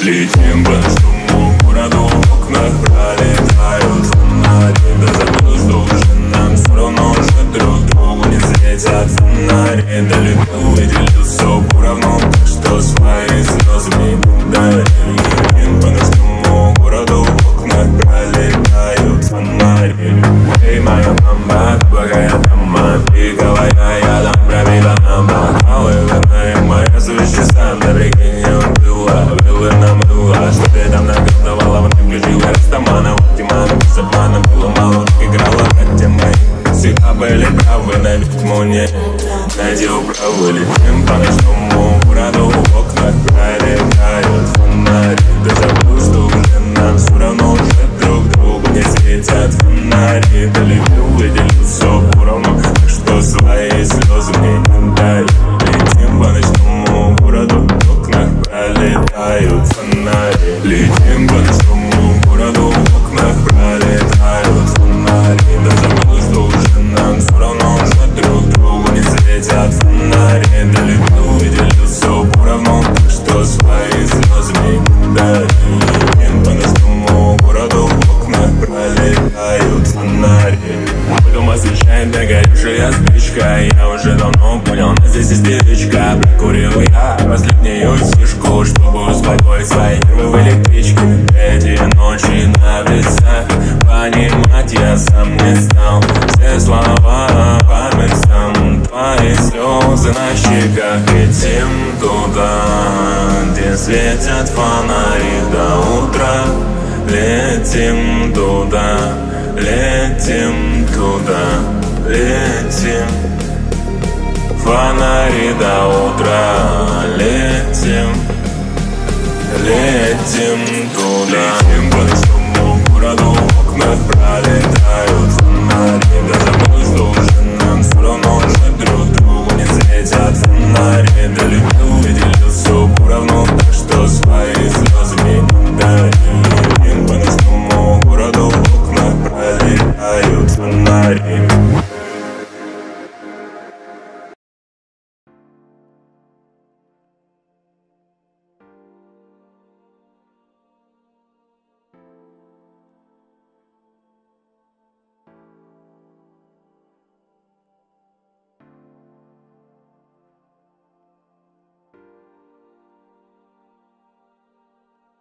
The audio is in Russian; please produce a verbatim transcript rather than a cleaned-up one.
Летим по ночному городу, в окнах пролетают фонари. Да забыл, что уже нам все равно уже друг другу не светят фонари. Да любил и делил все поровну, так что свои слезы мне не дари. Летим по ночному городу, в окнах пролетают фонари. Эй, моя мама, какая дама, пиковая, я дам пробила нам бокалы. Родная моя свеча, сам на прикинь, была, была нам была. Что ты там наколдовала, вот ты включила растамана. Вот Димана, без обмана, было мало, как играла. Хотя мои всегда были правы, на вид мне найди управы. Летим по ночному городу, в окнах пролетают фонари. Да забыл, что уже нам все равно уже друг другу не светят фонари. Да любил и делил все поровну, так что свои слезы мне не дай. Летим по ночному городу, в окнах пролетают фонари. Летим по ночному городу, в окнах пролетают фонари. Да забыл, что уже нам все равно уже друг другу не светят фонари. Да любил и делил все поровну, так что свои слезы мне не дай. Летим по ночному городу, в окнах пролетают фонари. Дома освещает догоревшая спичка. Я уже давно понял, но здесь истеричка. Прикурил я последнюю фишку, чтобы успокоить свои нервы в электричке. Эти ночи на весах понимать я сам не стал. Все слова по местам, твои слезы на щеках. Летим туда, где светят фонари до утра. Летим туда, летим туда, летим. Фонари до утра, летим, летим туда.